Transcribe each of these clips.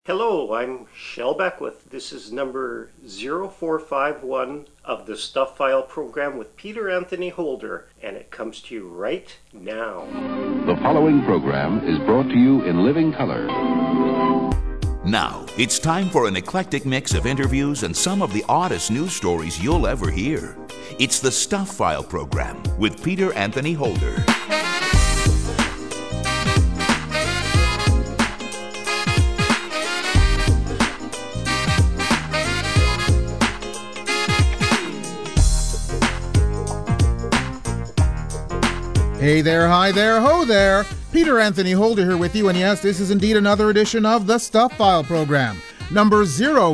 Hello, I'm Shel Beckwith. This is number 0451 of the Stuff File program with Peter Anthony Holder, and it comes to you right now. The following program is brought to you in living color. Now, it's time for an eclectic mix of interviews and some of the oddest news stories you'll ever hear. It's the Stuff File program with Peter Anthony Holder. Hey there, hi there, ho there. Peter Anthony Holder here with you, and yes, this is indeed another edition of the Stuff File program, number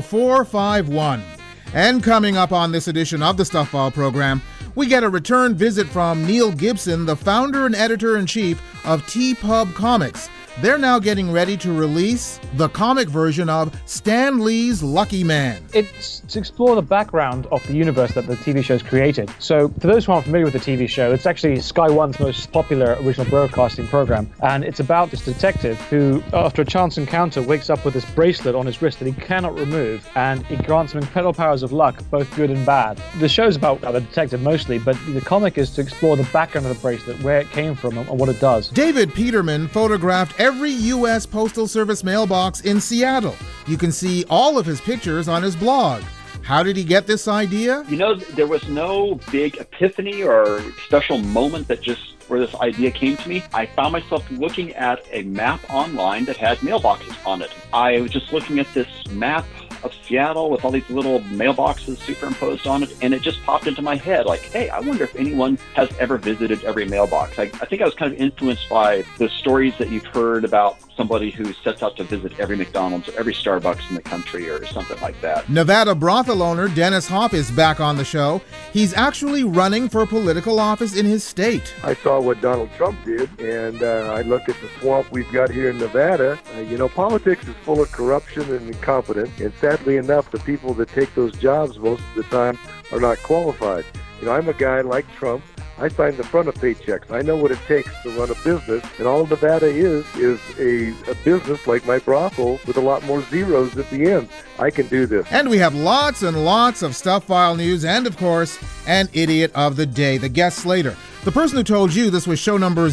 0451. And coming up on this edition of the Stuff File program, we get a return visit from Neil Gibson, the founder and editor-in-chief of TPub Comics. They're now getting ready to release the comic version of Stan Lee's Lucky Man. It's to explore the background of the universe that the TV show's created. So, for those who aren't familiar with the TV show, it's actually Sky One's most popular original broadcasting program. And it's about this detective who, after a chance encounter, wakes up with this bracelet on his wrist that he cannot remove. And it grants him incredible powers of luck, both good and bad. The show's about the detective mostly, but the comic is to explore the background of the bracelet, where it came from and what it does. David Peterman photographed every U.S. Postal Service mailbox in Seattle. You can see all of his pictures on his blog. How did he get this idea? You know, there was no big epiphany or special moment where this idea came to me. I found myself looking at a map online that had mailboxes on it. I was just looking at this map of Seattle with all these little mailboxes superimposed on it, and it just popped into my head like, hey, I wonder if anyone has ever visited every mailbox. I think I was kind of influenced by the stories that you've heard about somebody who sets out to visit every McDonald's or every Starbucks in the country or something like that. Nevada brothel owner Dennis Hoff is back on the show. He's actually running for political office in his state. I saw what Donald Trump did, and I look at the swamp we've got here in Nevada. Politics is full of corruption and incompetence, and sadly enough, the people that take those jobs most of the time are not qualified. I'm a guy like Trump. I sign the front of paychecks. I know what it takes to run a business, and all Nevada is a business like my brothel with a lot more zeros at the end. I can do this. And we have lots and lots of Stuff File news, and of course, an idiot of the day, the guest slater. The person who told you this was show number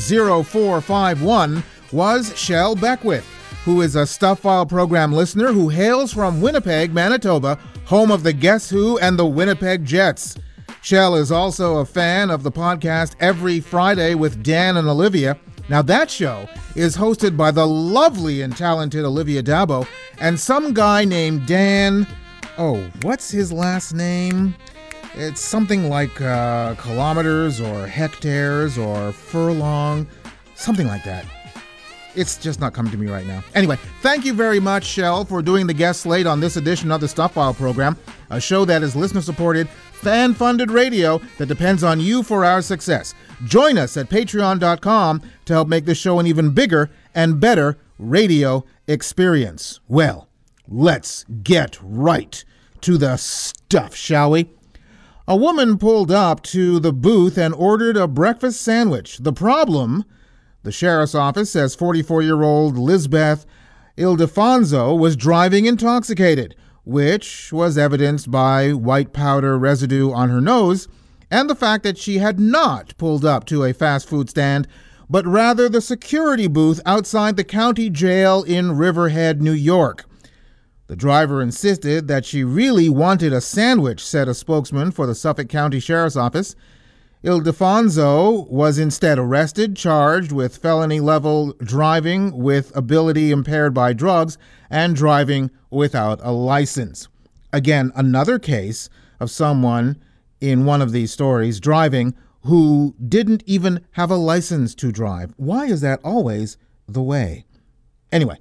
0451 was Shel Beckwith, who is a Stuff File program listener who hails from Winnipeg, Manitoba, home of the Guess Who and the Winnipeg Jets. Shel is also a fan of the podcast Every Friday with Dan and Olivia. Now that show is hosted by the lovely and talented Olivia Dabo and some guy named Dan, what's his last name? It's something like kilometers or hectares or furlong, something like that. It's just not coming to me right now. Anyway, thank you very much, Shel, for doing the guest slate on this edition of the Stuff File program, a show that is listener-supported, fan-funded radio that depends on you for our success. Join us at patreon.com to help make this show an even bigger and better radio experience. Well, let's get right to the stuff, shall we? A woman pulled up to the booth and ordered a breakfast sandwich. The problem, the sheriff's office says 44-year-old Lisbeth Ildefonso was driving intoxicated, which was evidenced by white powder residue on her nose and the fact that she had not pulled up to a fast food stand, but rather the security booth outside the county jail in Riverhead, New York. The driver insisted that she really wanted a sandwich, said a spokesman for the Suffolk County Sheriff's Office. Ildefonso was instead arrested, charged with felony-level driving with ability impaired by drugs and driving without a license. Again, another case of someone in one of these stories driving who didn't even have a license to drive. Why is that always the way? Anyway,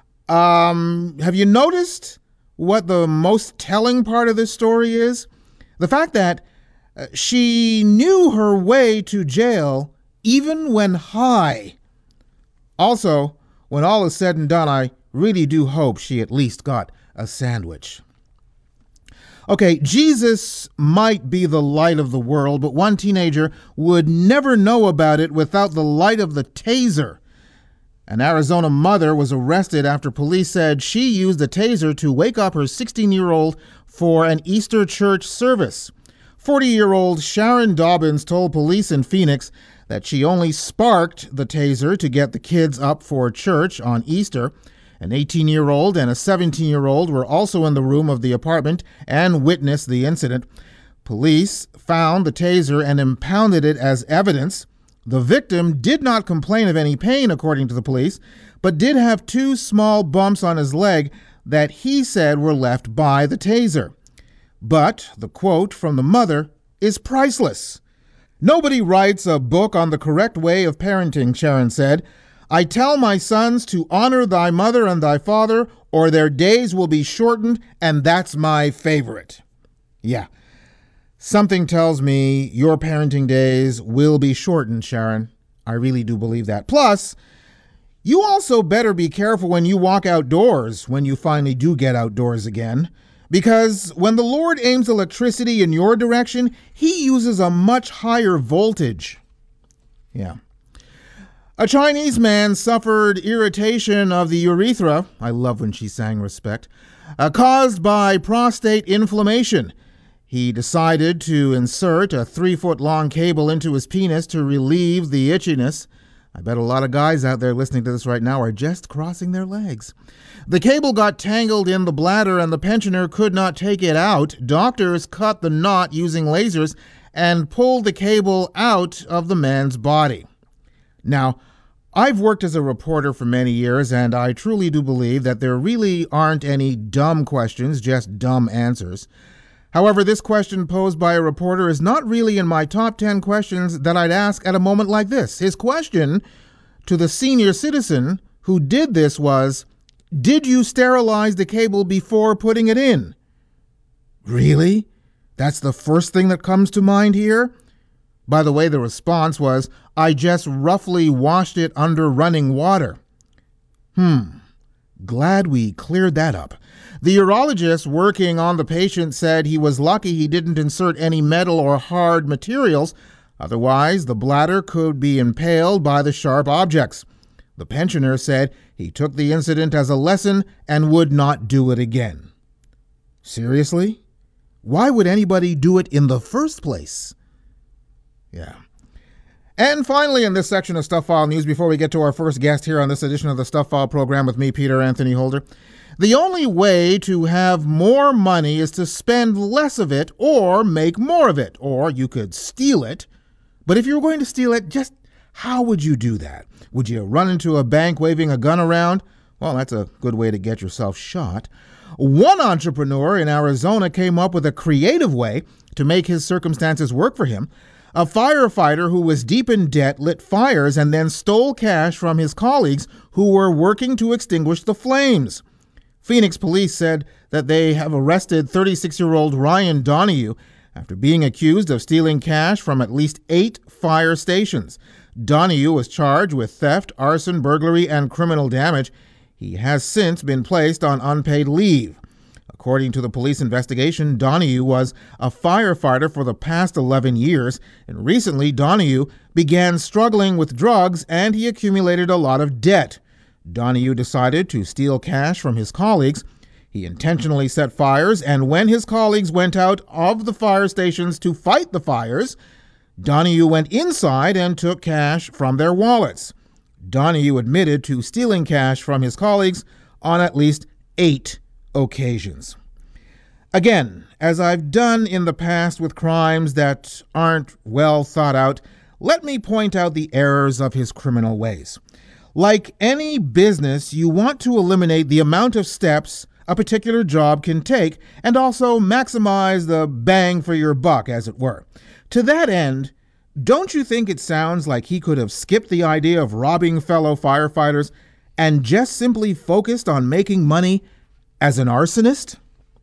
have you noticed what the most telling part of this story is? The fact that she knew her way to jail even when high. Also, when all is said and done, I really do hope she at least got a sandwich. Okay, Jesus might be the light of the world, but one teenager would never know about it without the light of the taser. An Arizona mother was arrested after police said she used a taser to wake up her 16-year-old for an Easter church service. 40-year-old Sharon Dobbins told police in Phoenix that she only sparked the taser to get the kids up for church on Easter. An 18-year-old and a 17-year-old were also in the room of the apartment and witnessed the incident. Police found the taser and impounded it as evidence. The victim did not complain of any pain, according to the police, but did have 2 small bumps on his leg that he said were left by the taser. But the quote from the mother is priceless. "Nobody writes a book on the correct way of parenting," Sharon said. "I tell my sons to honor thy mother and thy father, or their days will be shortened, and that's my favorite." Yeah. Something tells me your parenting days will be shortened, Sharon. I really do believe that. Plus, you also better be careful when you walk outdoors when you finally do get outdoors again. Because when the Lord aims electricity in your direction, he uses a much higher voltage. Yeah. A Chinese man suffered irritation of the urethra, I love when she sang respect, caused by prostate inflammation. He decided to insert a 3-foot-long cable into his penis to relieve the itchiness. I bet a lot of guys out there listening to this right now are just crossing their legs. The cable got tangled in the bladder and the pensioner could not take it out. Doctors cut the knot using lasers and pulled the cable out of the man's body. Now, I've worked as a reporter for many years, and I truly do believe that there really aren't any dumb questions, just dumb answers. However, this question posed by a reporter is not really in my top 10 questions that I'd ask at a moment like this. His question to the senior citizen who did this was, "Did you sterilize the cable before putting it in?" Really? That's the first thing that comes to mind here? By the way, the response was, "I just roughly washed it under running water." Glad we cleared that up. The urologist working on the patient said he was lucky he didn't insert any metal or hard materials. Otherwise, the bladder could be impaled by the sharp objects. The pensioner said he took the incident as a lesson and would not do it again. Seriously? Why would anybody do it in the first place? Yeah. And finally, in this section of Stuff File News, before we get to our first guest here on this edition of the Stuff File program with me, Peter Anthony Holder, the only way to have more money is to spend less of it or make more of it, or you could steal it. But if you were going to steal it, just how would you do that? Would you run into a bank waving a gun around? Well, that's a good way to get yourself shot. One entrepreneur in Arizona came up with a creative way to make his circumstances work for him. A firefighter who was deep in debt lit fires and then stole cash from his colleagues who were working to extinguish the flames. Phoenix police said that they have arrested 36-year-old Ryan Donahue after being accused of stealing cash from at least 8 fire stations. Donahue was charged with theft, arson, burglary, and criminal damage. He has since been placed on unpaid leave. According to the police investigation, Donahue was a firefighter for the past 11 years, and recently Donahue began struggling with drugs and he accumulated a lot of debt. Donahue decided to steal cash from his colleagues. He intentionally set fires, and when his colleagues went out of the fire stations to fight the fires, Donahue went inside and took cash from their wallets. Donahue admitted to stealing cash from his colleagues on at least 8 occasions. Again, as I've done in the past with crimes that aren't well thought out, let me point out the errors of his criminal ways. Like any business, you want to eliminate the amount of steps a particular job can take and also maximize the bang for your buck, as it were. To that end, don't you think it sounds like he could have skipped the idea of robbing fellow firefighters and just simply focused on making money as an arsonist?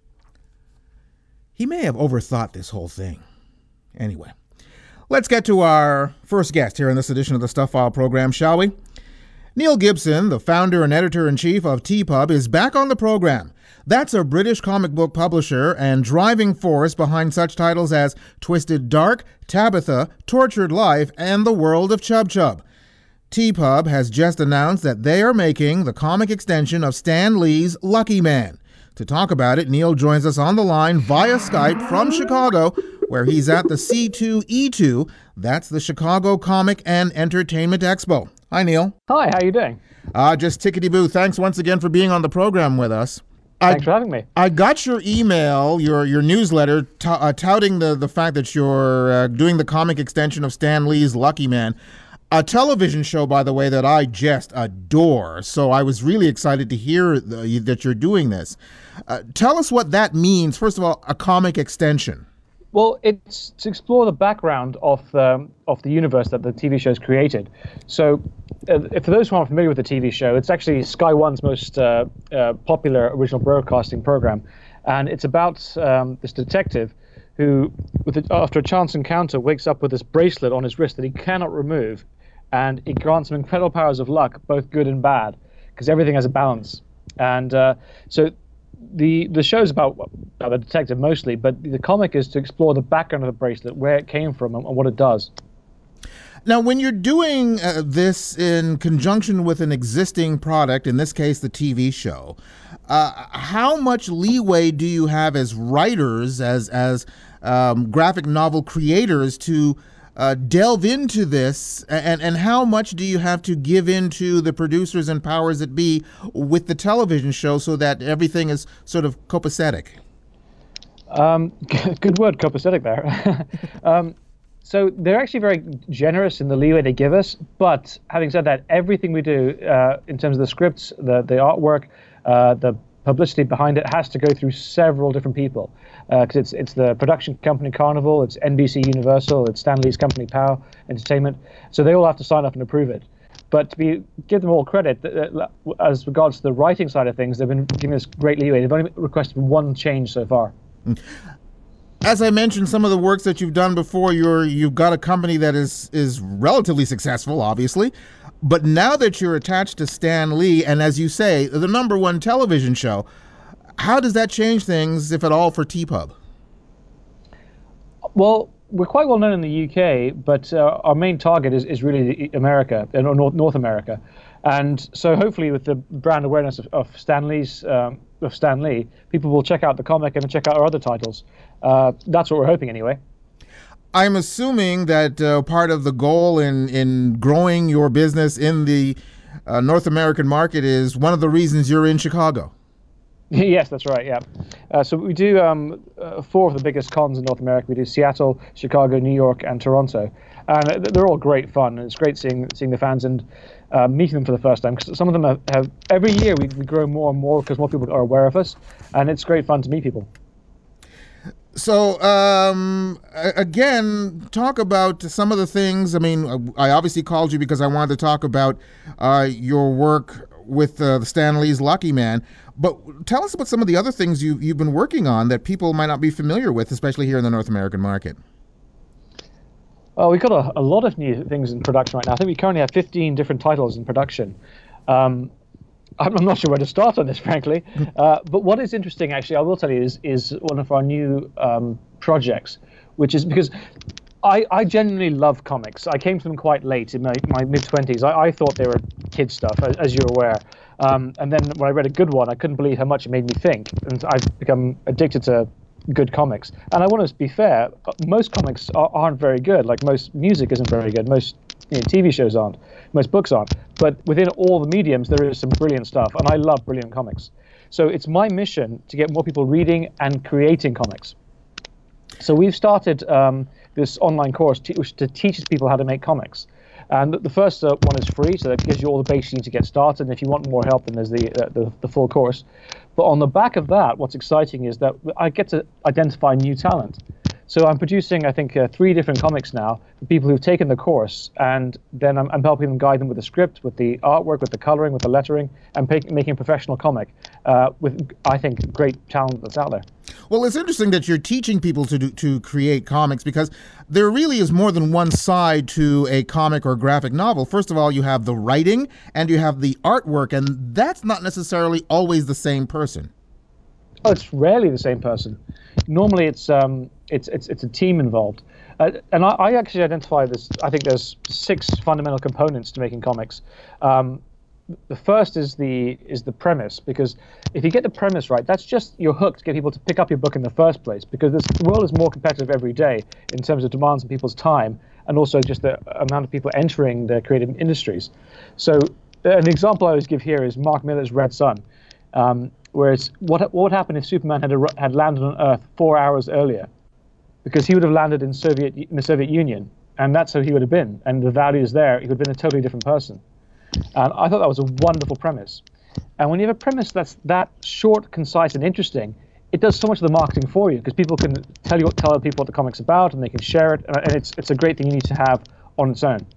He may have overthought this whole thing. Anyway, let's get to our first guest here in this edition of the Stuff File program, shall we? Neil Gibson, the founder and editor-in-chief of TPub, is back on the program. That's a British comic book publisher and driving force behind such titles as Twisted Dark, Tabitha, Tortured Life, and The World of Chub Chub. TPUB has just announced that they are making the comic extension of Stan Lee's Lucky Man. To talk about it, Neil joins us on the line via Skype from Chicago, where he's at the C2E2. That's the Chicago Comic and Entertainment Expo. Hi, Neil. Hi, how are you doing? Just tickety-boo. Thanks once again for being on the program with us. Thanks for having me. I got your email, your newsletter, touting the fact that you're doing the comic extension of Stan Lee's Lucky Man. A television show, by the way, that I just adore. So I was really excited to hear that you're doing this. Tell us what that means. First of all, a comic extension. Well, it's to explore the background of the universe that the TV show's created. So, for those who aren't familiar with the TV show, it's actually Sky One's most popular original broadcasting program, and it's about this detective who, after a chance encounter, wakes up with this bracelet on his wrist that he cannot remove, and it grants him incredible powers of luck, both good and bad, because everything has a balance. And so the show's about the detective mostly, but the comic is to explore the background of the bracelet, where it came from, and what it does. Now, when you're doing this in conjunction with an existing product, in this case the TV show, how much leeway do you have as writers, as graphic novel creators, to delve into this, and how much do you have to give in to the producers and powers that be with the television show so that everything is sort of copacetic? Good word, copacetic there. So they're actually very generous in the leeway they give us, but having said that, everything we do in terms of the scripts, the artwork, the publicity behind it has to go through several different people, because it's the production company Carnival, it's NBC Universal, it's Stan Lee's company Power Entertainment, so they all have to sign up and approve it. But give them all credit, as regards to the writing side of things, they've been giving us great leeway. They've only requested one change so far. As I mentioned, some of the works that you've done before, you've got a company that is relatively successful, obviously. But now that you're attached to Stan Lee, and as you say, the #1 television show, how does that change things, if at all, for TPUB? Well, we're quite well known in the UK, but our main target is really America, North America. And so hopefully with the brand awareness of Stan Lee, people will check out the comic and check out our other titles. That's what we're hoping anyway. I'm assuming that part of the goal in growing your business in the North American market is one of the reasons you're in Chicago. Yes, that's right, yeah. So we do 4 of the biggest cons in North America. We do Seattle, Chicago, New York, and Toronto. And they're all great fun. And it's great seeing the fans and meeting them for the first time. Because some of them have every year we grow more and more because more people are aware of us. And it's great fun to meet people. So, again, talk about some of the things. I mean, I obviously called you because I wanted to talk about your work with the Stan Lee's Lucky Man. But tell us about some of the other things you've been working on that people might not be familiar with, especially here in the North American market. Well, we've got a lot of new things in production right now. I think we currently have 15 different titles in production. I'm not sure where to start on this, frankly. But what is interesting, actually, I will tell you, is one of our new projects, which is because I genuinely love comics. I came to them quite late in my mid-20s. I thought they were kid stuff, as you're aware. And then when I read a good one, I couldn't believe how much it made me think. And I've become addicted to good comics. And I want to be fair, most comics aren't very good. Like most music isn't very good. Most TV shows aren't. Most books aren't. But within all the mediums, there is some brilliant stuff. And I love brilliant comics. So it's my mission to get more people reading and creating comics. So we've started this online course which teaches people how to make comics. And the first one is free, so that gives you all the basics you need to get started. And if you want more help, then there's the full course. But on the back of that, what's exciting is that I get to identify new talent. So I'm producing, I think, 3 different comics now for people who've taken the course, and then I'm helping them guide them with the script, with the artwork, with the coloring, with the lettering, and making a professional comic with, I think, great talent that's out there. Well, it's interesting that you're teaching people to create comics, because there really is more than one side to a comic or graphic novel. First of all, you have the writing and you have the artwork, and that's not necessarily always the same person. Oh, it's rarely the same person. Normally, it's a team involved. And I actually identify this. I think there's 6 fundamental components to making comics. The first is the premise, because if you get the premise right, that's just your hook to get people to pick up your book in the first place, because this world is more competitive every day in terms of demands on people's time and also just the amount of people entering the creative industries. So an example I always give here is Mark Millar's Red Son, whereas what would happen if Superman had landed on Earth 4 hours earlier? Because he would have landed in the Soviet Union, and that's how he would have been, and the values there, he would have been a totally different person. And I thought that was a wonderful premise. And when you have a premise that's that short, concise, and interesting, it does so much of the marketing for you, because people can tell other people what the comic's about, and they can share it, and it's a great thing you need to have on its own.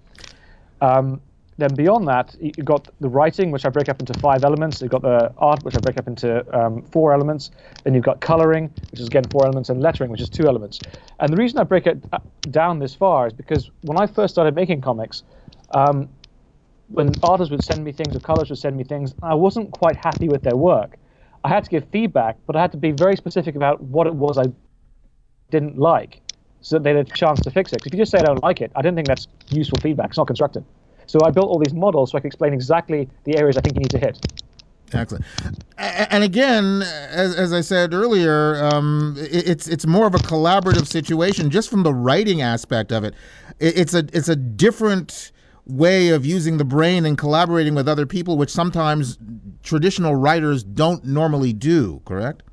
Then beyond that, you've got the writing, which I break up into 5 elements. You've got the art, which I break up into 4 elements. Then you've got coloring, which is again 4 elements, and lettering, which is 2 elements. And the reason I break it down this far is because when I first started making comics, when artists would send me things or colors would send me things, I wasn't quite happy with their work. I had to give feedback, but I had to be very specific about what it was I didn't like, so that they had a chance to fix it. Because if you just say I don't like it, I don't think that's useful feedback. It's not constructive. So I built all these models so I could explain exactly the areas I think you need to hit. Excellent. And again, as I said earlier, it's more of a collaborative situation just from the writing aspect of it. It's a different way of using the brain and collaborating with other people, which sometimes traditional writers don't normally do, correct?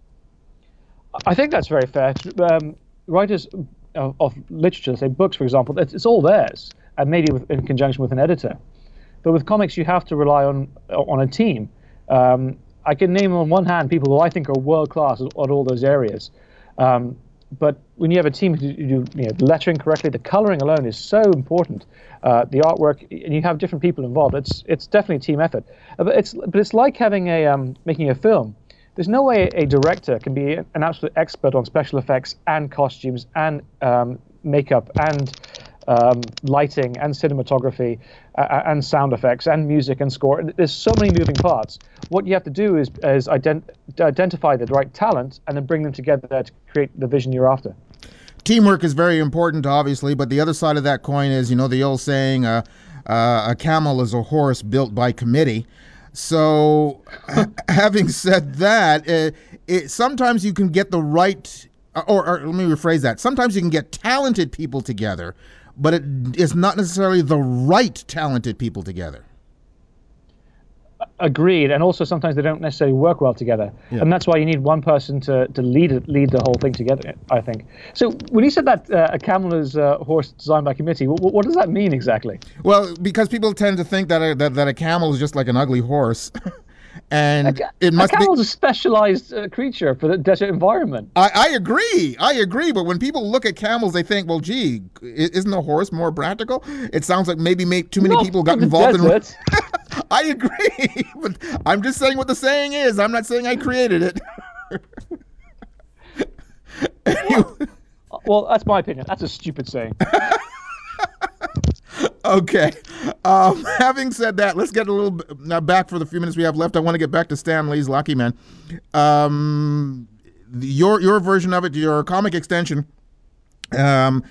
I think that's very fair. Writers of literature, say books, for example, it's all theirs, and maybe in conjunction with an editor. But with comics, you have to rely on a team. I can name on one hand people who I think are world-class at all those areas. But when you have a team who do the lettering correctly, the coloring alone is so important. The artwork, and you have different people involved. It's definitely a team effort. But it's like having making a film. There's no way a director can be an absolute expert on special effects and costumes and makeup and lighting and cinematography and sound effects and music and score. There's so many moving parts. What you have to do is identify the right talent and then bring them together to create the vision you're after. Teamwork is very important, obviously, but the other side of that coin is, the old saying, a camel is a horse built by committee. So having said that, sometimes you can get the right, or let me rephrase that. Sometimes you can get talented people together, but it is not necessarily the right talented people together. Agreed, and also sometimes they don't necessarily work well together, and that's why you need one person to lead the whole thing together, I think. So when you said that a camel is a horse designed by committee, what does that mean exactly? Well, because people tend to think that a camel is just like an ugly horse. And it must be. A camel's a specialized creature for the desert environment. I agree, but when people look at camels, they think, well, gee, isn't a horse more practical? It sounds like maybe too many people got involved in. I agree, but I'm just saying what the saying is. I'm not saying I created it. Well, that's my opinion. That's a stupid saying. Okay. Having said that, let's get a little back for the few minutes we have left. I want to get back to Stan Lee's Lucky Man. Your version of it, your comic extension. When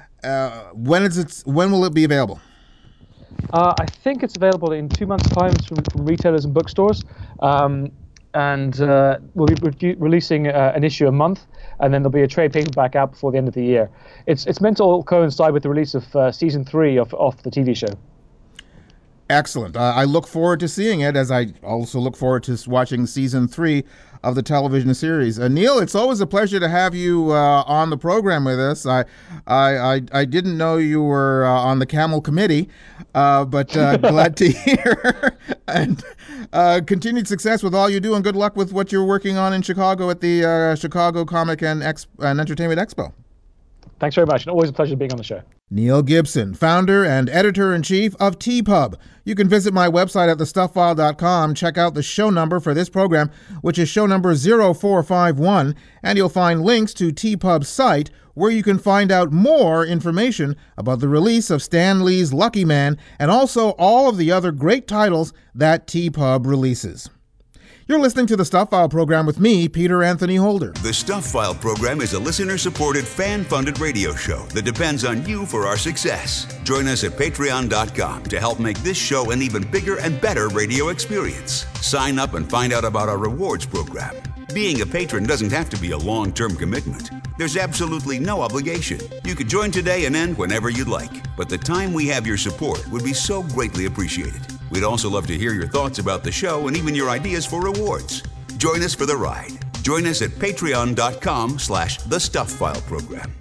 will it be available? I think it's available in 2 months' time from retailers and bookstores. And we'll be releasing an issue a month, and then there'll be a trade paperback out before the end of the year. It's meant to all coincide with the release of season 3 of the TV show. Excellent. I look forward to seeing it, as I also look forward to watching season 3 of the television series. Neil, it's always a pleasure to have you on the program with us. I didn't know you were on the Camel Committee, but glad to hear. And continued success with all you do, and good luck with what you're working on in Chicago at the Chicago Comic and Entertainment Expo. Thanks very much, and always a pleasure being on the show. Neil Gibson, founder and editor-in-chief of TPub. You can visit my website at thestuffile.com, check out the show number for this program, which is show number 0451, and you'll find links to TPub's site, where you can find out more information about the release of Stan Lee's Lucky Man and also all of the other great titles that TPub releases. You're listening to the Stuff File program with me, Peter Anthony Holder. The Stuff File program is a listener-supported, fan-funded radio show that depends on you for our success. Join us at patreon.com to help make this show an even bigger and better radio experience. Sign up and find out about our rewards program. Being a patron doesn't have to be a long-term commitment. There's absolutely no obligation. You could join today and end whenever you'd like. But the time we have your support would be so greatly appreciated. We'd also love to hear your thoughts about the show and even your ideas for rewards. Join us for the ride. Join us at patreon.com/The Stuff File program.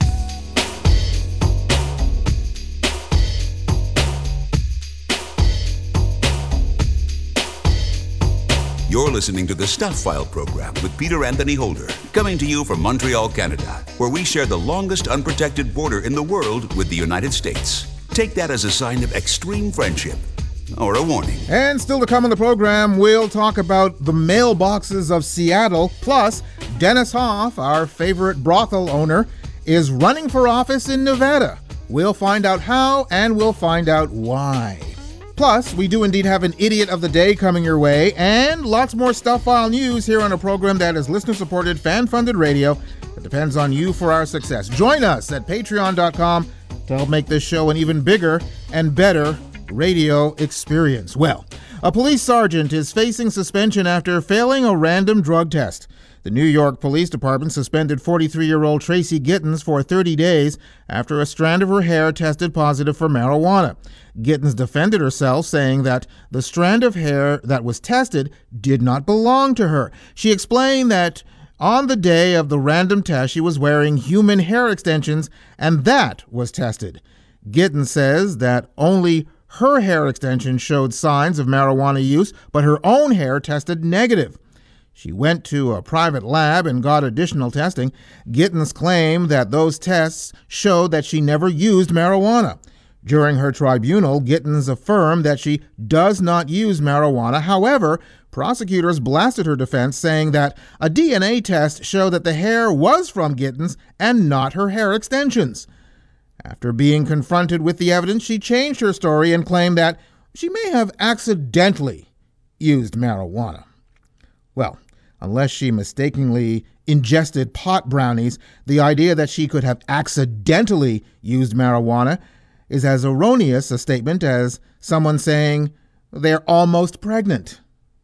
You're listening to the Stuff File program with Peter Anthony Holder, coming to you from Montreal, Canada, where we share the longest unprotected border in the world with the United States. Take that as a sign of extreme friendship or a warning. And still to come on the program, we'll talk about the mailboxes of Seattle. Plus, Dennis Hoff, our favorite brothel owner, is running for office in Nevada. We'll find out how, and we'll find out why. Plus, we do indeed have an Idiot of the Day coming your way, and lots more Stuff File news here on a program that is listener-supported, fan-funded radio that depends on you for our success. Join us at patreon.com to help make this show an even bigger and better radio experience. Well, a police sergeant is facing suspension after failing a random drug test. The New York Police Department suspended 43-year-old Tracy Gittens for 30 days after a strand of her hair tested positive for marijuana. Gittens defended herself, saying that the strand of hair that was tested did not belong to her. She explained that on the day of the random test, she was wearing human hair extensions, and that was tested. Gittens says that only her hair extensions showed signs of marijuana use, but her own hair tested negative. She went to a private lab and got additional testing. Gittens claimed that those tests showed that she never used marijuana. During her tribunal, Gittens affirmed that she does not use marijuana. However, prosecutors blasted her defense, saying that a DNA test showed that the hair was from Gittens and not her hair extensions. After being confronted with the evidence, she changed her story and claimed that she may have accidentally used marijuana. Well, unless she mistakenly ingested pot brownies, the idea that she could have accidentally used marijuana is as erroneous a statement as someone saying they're almost pregnant.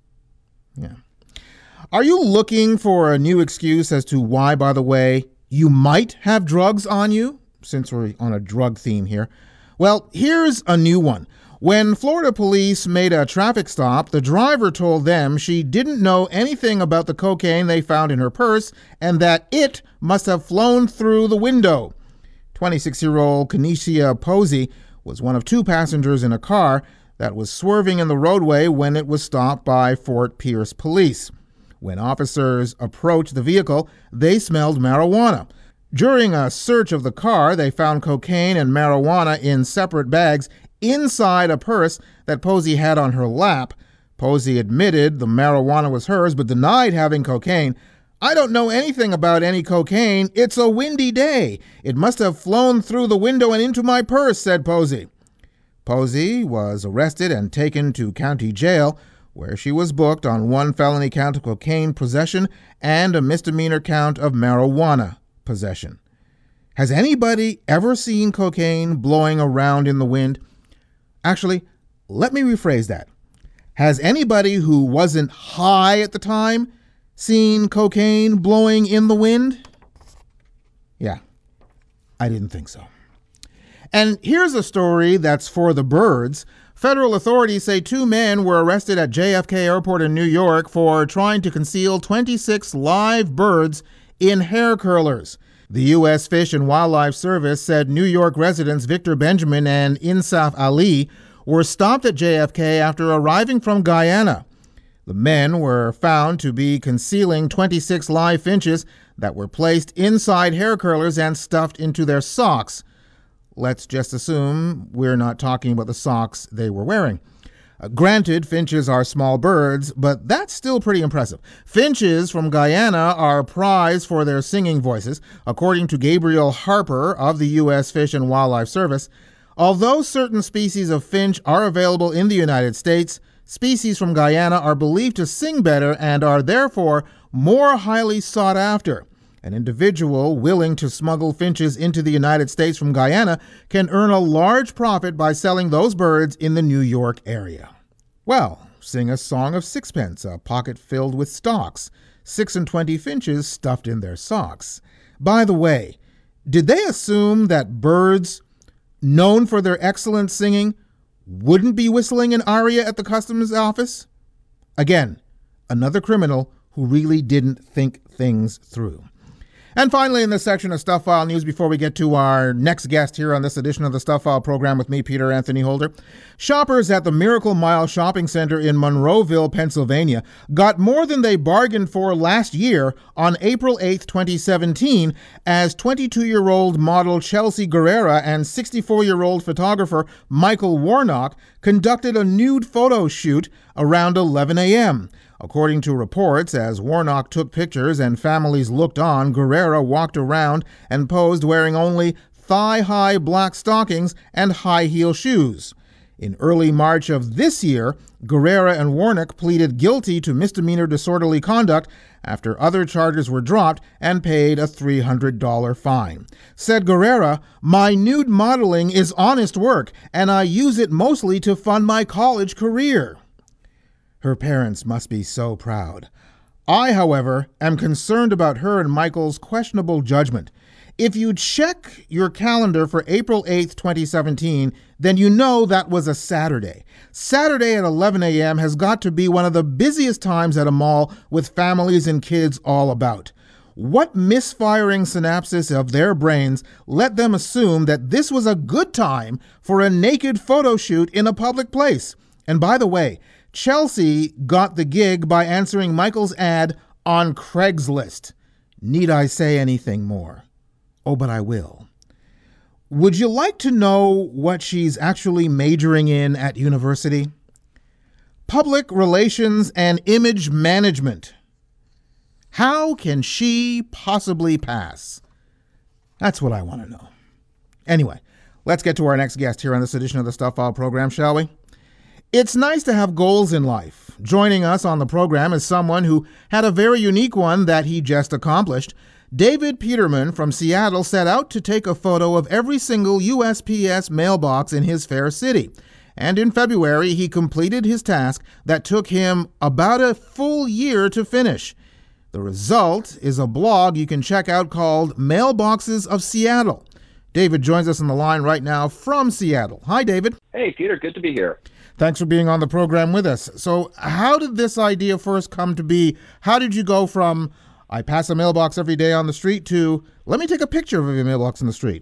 Yeah. Are you looking for a new excuse as to why, by the way, you might have drugs on you? Since we're on a drug theme here. Well, here's a new one. When Florida police made a traffic stop, the driver told them she didn't know anything about the cocaine they found in her purse and that it must have flown through the window. 26-year-old Kenesha Posey was one of two passengers in a car that was swerving in the roadway when it was stopped by Fort Pierce police. When officers approached the vehicle, they smelled marijuana. During a search of the car, they found cocaine and marijuana in separate bags inside a purse that Posey had on her lap. Posey admitted the marijuana was hers, but denied having cocaine. "I don't know anything about any cocaine. It's a windy day. It must have flown through the window and into my purse," said Posey. Posey was arrested and taken to county jail, where she was booked on one felony count of cocaine possession and a misdemeanor count of marijuana possession. Has anybody ever seen cocaine blowing around in the wind? Actually, let me rephrase that. Has anybody who wasn't high at the time seen cocaine blowing in the wind? Yeah, I didn't think so. And here's a story that's for the birds. Federal authorities say two men were arrested at JFK Airport in New York for trying to conceal 26 live birds in hair curlers. The U.S. Fish and Wildlife Service said New York residents Victor Benjamin and Insaf Ali were stopped at JFK after arriving from Guyana. The men were found to be concealing 26 live finches that were placed inside hair curlers and stuffed into their socks. Let's just assume we're not talking about the socks they were wearing. Granted, finches are small birds, but that's still pretty impressive. Finches from Guyana are prized for their singing voices, according to Gabriel Harper of the U.S. Fish and Wildlife Service. Although certain species of finch are available in the United States, Species from Guyana are believed to sing better and are therefore more highly sought after. An individual willing to smuggle finches into the United States from Guyana can earn a large profit by selling those birds in the New York area. Well, sing a song of sixpence, a pocket filled with stalks, 26 finches stuffed in their socks. By the way, did they assume that birds, known for their excellent singing, wouldn't be whistling an aria at the customs office? Again, another criminal who really didn't think things through. And finally, in this section of Stuff File News, before we get to our next guest here on this edition of the Stuff File program with me, Peter Anthony Holder, shoppers at the Miracle Mile Shopping Center in Monroeville, Pennsylvania, got more than they bargained for last year on April 8, 2017, as 22-year-old model Chelsea Guerrera and 64-year-old photographer Michael Warnock conducted a nude photo shoot around 11 a.m. According to reports, as Warnock took pictures and families looked on, Guerrera walked around and posed wearing only thigh-high black stockings and high-heel shoes. In early March of this year, Guerrera and Warnock pleaded guilty to misdemeanor disorderly conduct after other charges were dropped and paid a $300 fine. Said Guerrera, "My nude modeling is honest work, and I use it mostly to fund my college career." Her parents must be so proud. I, however, am concerned about her and Michael's questionable judgment. If you check your calendar for April 8th, 2017, then you know that was a Saturday. Saturday at 11 a.m. has got to be one of the busiest times at a mall with families and kids all about. What misfiring synapses of their brains let them assume that this was a good time for a naked photo shoot in a public place? And by the way, Chelsea got the gig by answering Michael's ad on Craigslist. Need I say anything more? Oh, but I will. Would you like to know what she's actually majoring in at university? Public relations and image management. How can she possibly pass? That's what I want to know. Anyway, let's get to our next guest here on this edition of the Stuff File program, shall we? It's nice to have goals in life. Joining us on the program is someone who had a very unique one that he just accomplished. David Peterman from Seattle set out to take a photo of every single USPS mailbox in his fair city. And in February, he completed his task that took him about a full year to finish. The result is a blog you can check out called Mailboxes of Seattle. David joins us on the line right now from Seattle. Hi, David. Hey, Peter. Good to be here. Thanks for being on the program with us. So how did this idea first come to be? How did you go from, I pass a mailbox every day on the street, to, let me take a picture of every mailbox in the street?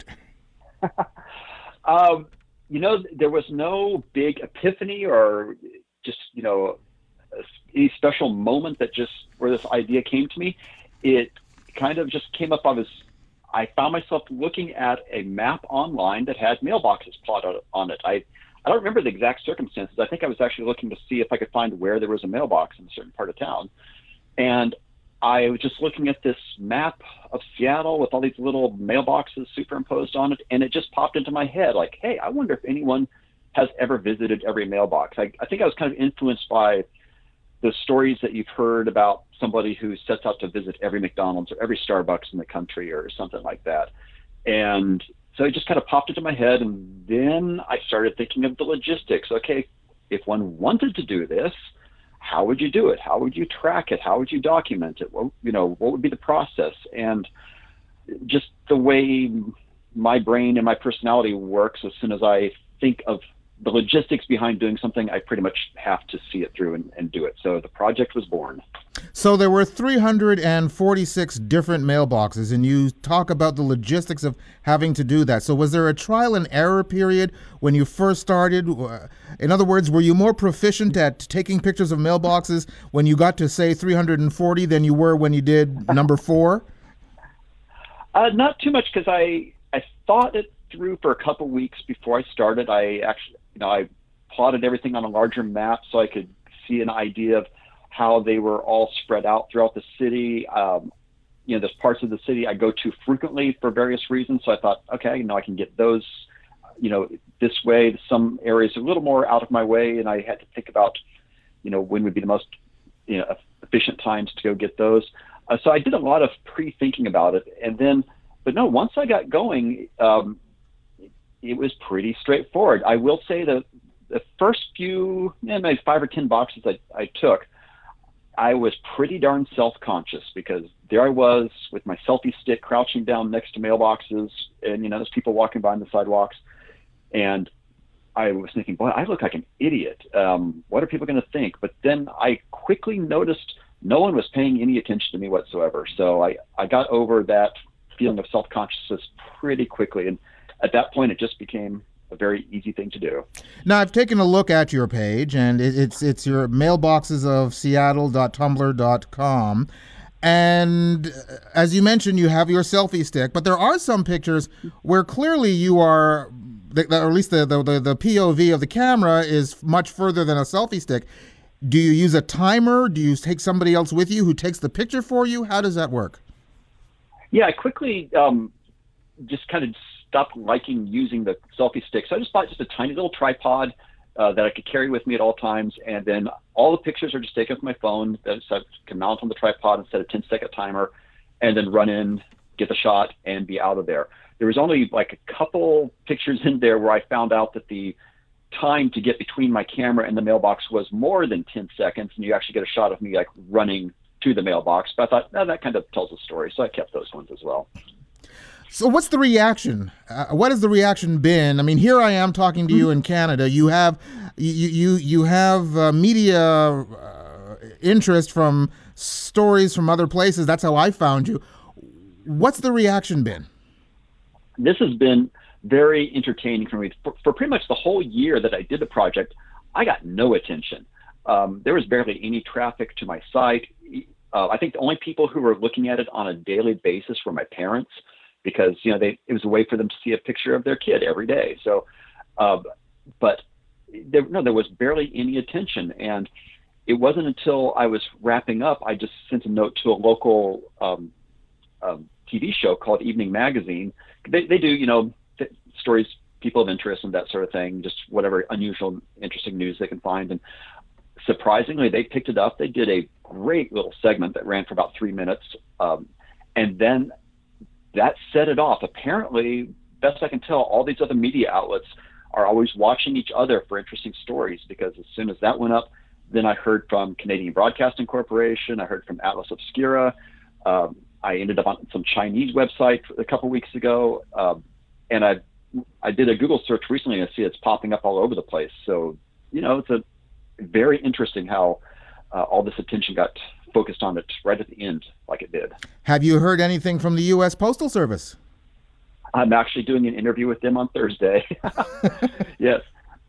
There was no big epiphany or just, any special moment that just where this idea came to me. It kind of just came up I found myself looking at a map online that had mailboxes plotted on it. I don't remember the exact circumstances. I think I was actually looking to see if I could find where there was a mailbox in a certain part of town. And I was just looking at this map of Seattle with all these little mailboxes superimposed on it, and it just popped into my head like, hey, I wonder if anyone has ever visited every mailbox. I think I was kind of influenced by the stories that you've heard about somebody who sets out to visit every McDonald's or every Starbucks in the country or something like that. And so it just kind of popped into my head, and then I started thinking of the logistics. Okay, if one wanted to do this, how would you do it? How would you track it? How would you document it? What would be the process? And just the way my brain and my personality works, as soon as I think of the logistics behind doing something, I pretty much have to see it through and do it. So the project was born. So there were 346 different mailboxes, and you talk about the logistics of having to do that. So was there a trial and error period when you first started? In other words, were you more proficient at taking pictures of mailboxes when you got to, say, 340 than you were when you did number 4? Not too much, because I thought it through for a couple weeks before I started. I actually, I plotted everything on a larger map so I could see an idea of how they were all spread out throughout the city. There's parts of the city I go to frequently for various reasons. So I thought, okay, I can get those, this way. Some areas a little more out of my way, and I had to think about, when would be the most, efficient times to go get those. So I did a lot of pre-thinking about it. And then, once I got going, it was pretty straightforward. I will say that the first few, maybe 5 or 10 boxes I took, I was pretty darn self-conscious because there I was with my selfie stick crouching down next to mailboxes, and there's people walking by on the sidewalks, and I was thinking, boy, I look like an idiot. What are people going to think? But then I quickly noticed no one was paying any attention to me whatsoever. So I got over that feeling of self-consciousness pretty quickly, and at that point it just became a very easy thing to do. Now, I've taken a look at your page, and it's your mailboxesofseattle.tumblr.com. And as you mentioned, you have your selfie stick, but there are some pictures where clearly you are, or at least the POV of the camera is much further than a selfie stick. Do you use a timer? Do you take somebody else with you who takes the picture for you? How does that work? Yeah, I quickly just kind of stopped liking using the selfie stick. So I just bought just a tiny little tripod that I could carry with me at all times. And then all the pictures are just taken with my phone, so I can mount on the tripod and set a 10-second timer and then run in, get the shot, and be out of there. There was only like a couple pictures in there where I found out that the time to get between my camera and the mailbox was more than 10 seconds, and you actually get a shot of me like running to the mailbox. But I thought, that kind of tells a story, so I kept those ones as well. So what's the reaction? What has the reaction been? I mean, here I am talking to you in Canada. You have media interest from stories from other places. That's how I found you. What's the reaction been? This has been very entertaining for me. For pretty much the whole year that I did the project, I got no attention. There was barely any traffic to my site. I think the only people who were looking at it on a daily basis were my parents, because it was a way for them to see a picture of their kid every day. So, but there was barely any attention, and it wasn't until I was wrapping up I just sent a note to a local TV show called Evening Magazine. They do stories, people of interest, and that sort of thing, just whatever unusual, interesting news they can find. And surprisingly, they picked it up. They did a great little segment that ran for about 3 minutes, and then that set it off. Apparently, best I can tell, all these other media outlets are always watching each other for interesting stories, because as soon as that went up, then I heard from Canadian Broadcasting Corporation, I heard from Atlas Obscura, I ended up on some Chinese website a couple weeks ago, and I did a Google search recently and I see it's popping up all over the place. So, it's a very interesting how all this attention got focused on it right at the end, like it did. Have you heard anything from the U.S. Postal Service? I'm actually doing an interview with them on Thursday. Yes.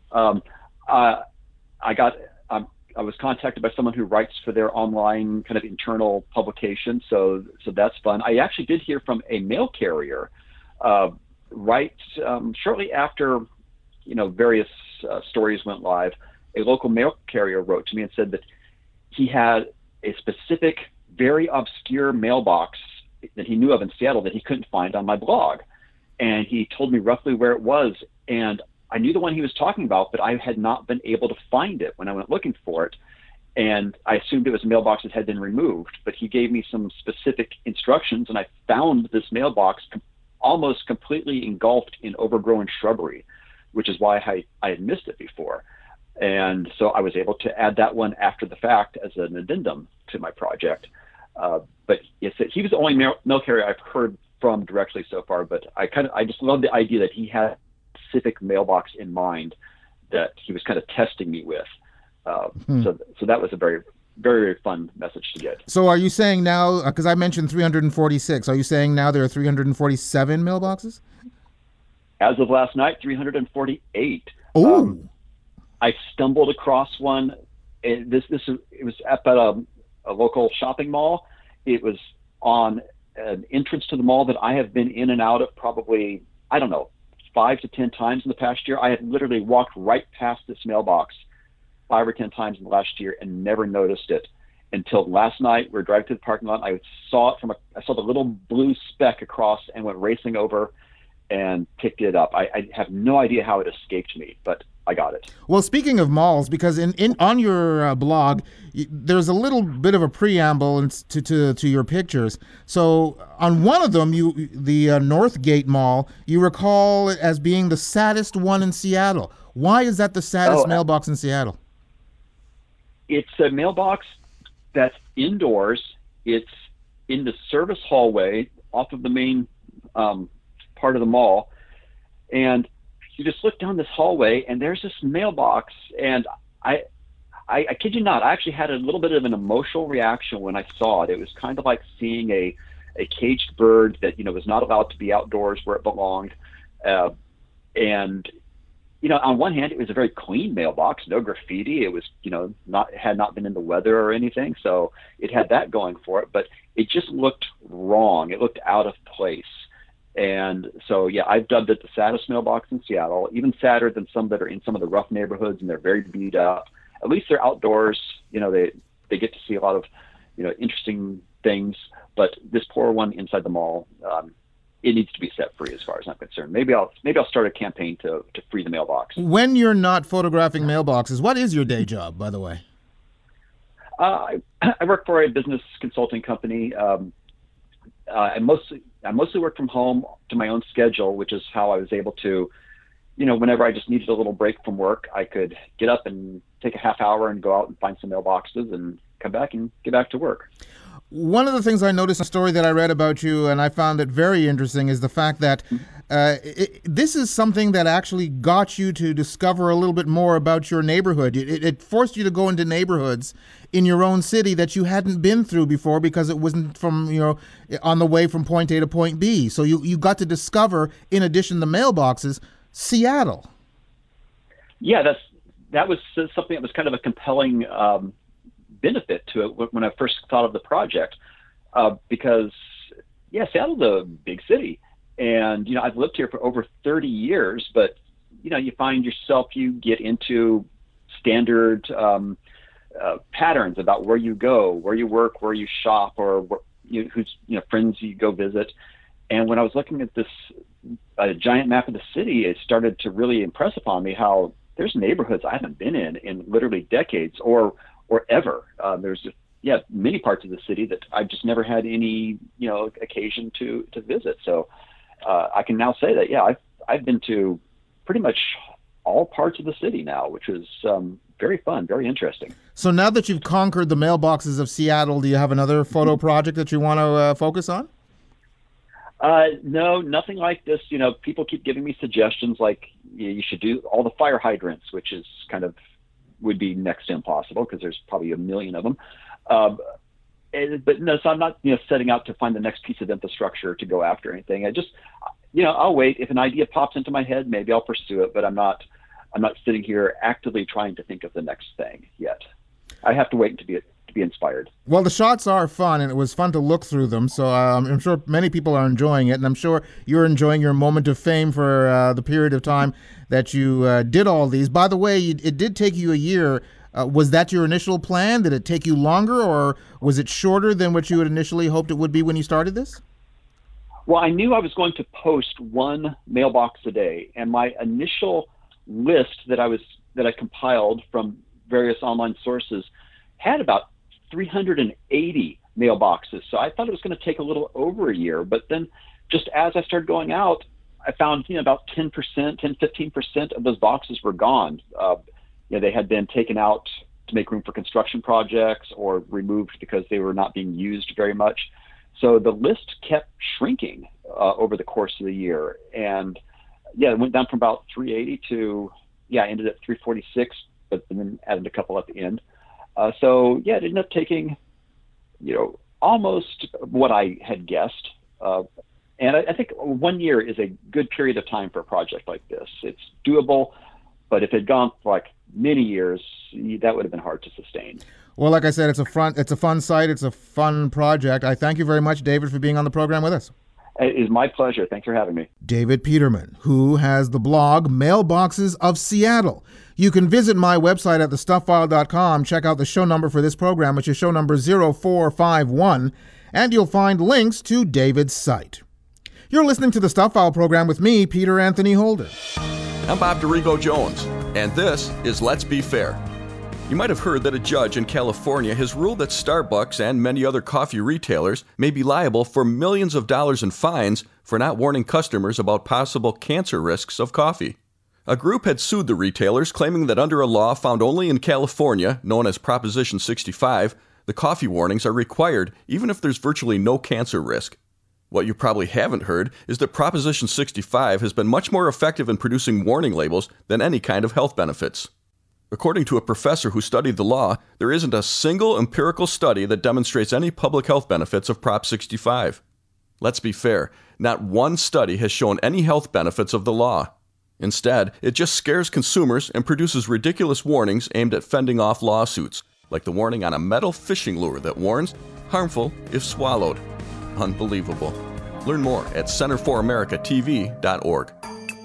I was contacted by someone who writes for their online kind of internal publication, so that's fun. I actually did hear from a mail carrier right shortly after various stories went live. A local mail carrier wrote to me and said that he had a specific, very obscure mailbox that he knew of in Seattle that he couldn't find on my blog, and he told me roughly where it was, and I knew the one he was talking about, but I had not been able to find it when I went looking for it. And I assumed it was a mailbox that had been removed, but he gave me some specific instructions, and I found this mailbox almost completely engulfed in overgrown shrubbery, which is why I had missed it before. And so I was able to add that one after the fact as an addendum to my project. But he was the only mail carrier I've heard from directly so far, but I just love the idea that he had specific mailbox in mind that he was kind of testing me with. So that was a very, very, very fun message to get. So are you saying now, because I mentioned 346, are you saying now there are 347 mailboxes? As of last night, 348. Oh. I stumbled across one. It was at a local shopping mall. It was on an entrance to the mall that I have been in and out of probably, 5 to 10 times in the past year. I had literally walked right past this mailbox 5 or 10 times in the last year and never noticed it until last night. We were driving to the parking lot. I saw it I saw the little blue speck across and went racing over and picked it up. I have no idea how it escaped me, but I got it. Well, speaking of malls, because on your blog, there's a little bit of a preamble to your pictures. So on one of them, the Northgate Mall, you recall it as being the saddest one in Seattle. Why is that the saddest mailbox in Seattle? It's a mailbox that's indoors. It's in the service hallway off of the main part of the mall. And you just look down this hallway and there's this mailbox, and I kid you not, I actually had a little bit of an emotional reaction when I saw it. It was kind of like seeing a caged bird that, was not allowed to be outdoors where it belonged. And, on one hand, it was a very clean mailbox, no graffiti. It was, had not been in the weather or anything. So it had that going for it, but it just looked wrong. It looked out of place. And so, yeah, I've dubbed it the saddest mailbox in Seattle, even sadder than some that are in some of the rough neighborhoods, and they're very beat up. At least they're outdoors. They get to see a lot of, interesting things. But this poor one inside the mall, it needs to be set free as far as I'm concerned. Maybe I'll start a campaign to free the mailbox. When you're not photographing mailboxes, what is your day job, by the way? I work for a business consulting company. I mostly work from home to my own schedule, which is how I was able to, whenever I just needed a little break from work, I could get up and take a half hour and go out and find some mailboxes and come back and get back to work. One of the things I noticed in a story that I read about you, and I found it very interesting, is the fact that this is something that actually got you to discover a little bit more about your neighborhood. It forced you to go into neighborhoods in your own city that you hadn't been through before because it wasn't from, on the way from point A to point B. So you got to discover, in addition to mailboxes, Seattle. Yeah, that was something that was kind of a compelling benefit to it when I first thought of the project, because Seattle's a big city, and I've lived here for over 30 years, but you find yourself, you get into standard patterns about where you go, where you work, where you shop, or who's friends you go visit. And when I was looking at this giant map of the city, it started to really impress upon me how there's neighborhoods I haven't been in literally decades or ever. There's many parts of the city that I've just never had any occasion to visit. So I can now say that I've been to pretty much all parts of the city now, which is very fun, very interesting. So now that you've conquered the mailboxes of Seattle, do you have another photo project that you want to focus on? No, nothing like this. People keep giving me suggestions like you should do all the fire hydrants, which is would be next to impossible because there's probably a million of them. But no, so I'm not, setting out to find the next piece of infrastructure to go after anything. I just, I'll wait. If an idea pops into my head, maybe I'll pursue it, but I'm not sitting here actively trying to think of the next thing yet. I have to wait to be inspired. Well, the shots are fun, and it was fun to look through them, so I'm sure many people are enjoying it, and I'm sure you're enjoying your moment of fame for the period of time that you did all these. By the way, it did take you a year. Was that your initial plan? Did it take you longer, or was it shorter than what you had initially hoped it would be when you started this? Well, I knew I was going to post one mailbox a day, and my initial list that I compiled from various online sources had about 380 mailboxes. So I thought it was going to take a little over a year, but then just as I started going out, I found about 10-15% of those boxes were gone. They had been taken out to make room for construction projects or removed because they were not being used very much. So the list kept shrinking over the course of the year, and it went down from about 380 to I ended at 346, but then added a couple at the end. So it ended up taking, almost what I had guessed. And I think 1 year is a good period of time for a project like this. It's doable, but if it had gone for many years, that would have been hard to sustain. Well, like I said, it's a fun site. It's a fun project. I thank you very much, David, for being on the program with us. It is my pleasure. Thanks for having me. David Peterman, who has the blog Mailboxes of Seattle. You can visit my website at thestufffile.com, check out the show number for this program, which is show number 0451, and you'll find links to David's site. You're listening to the Stuff File program with me, Peter Anthony Holder. I'm Bob DeRigo Jones. And this is Let's Be Fair. You might have heard that a judge in California has ruled that Starbucks and many other coffee retailers may be liable for millions of dollars in fines for not warning customers about possible cancer risks of coffee. A group had sued the retailers, claiming that under a law found only in California, known as Proposition 65, the coffee warnings are required even if there's virtually no cancer risk. What you probably haven't heard is that Proposition 65 has been much more effective in producing warning labels than any kind of health benefits. According to a professor who studied the law, there isn't a single empirical study that demonstrates any public health benefits of Prop 65. Let's be fair, not one study has shown any health benefits of the law. Instead, it just scares consumers and produces ridiculous warnings aimed at fending off lawsuits, like the warning on a metal fishing lure that warns, harmful if swallowed. Unbelievable. Learn more at centerforamericatv.org.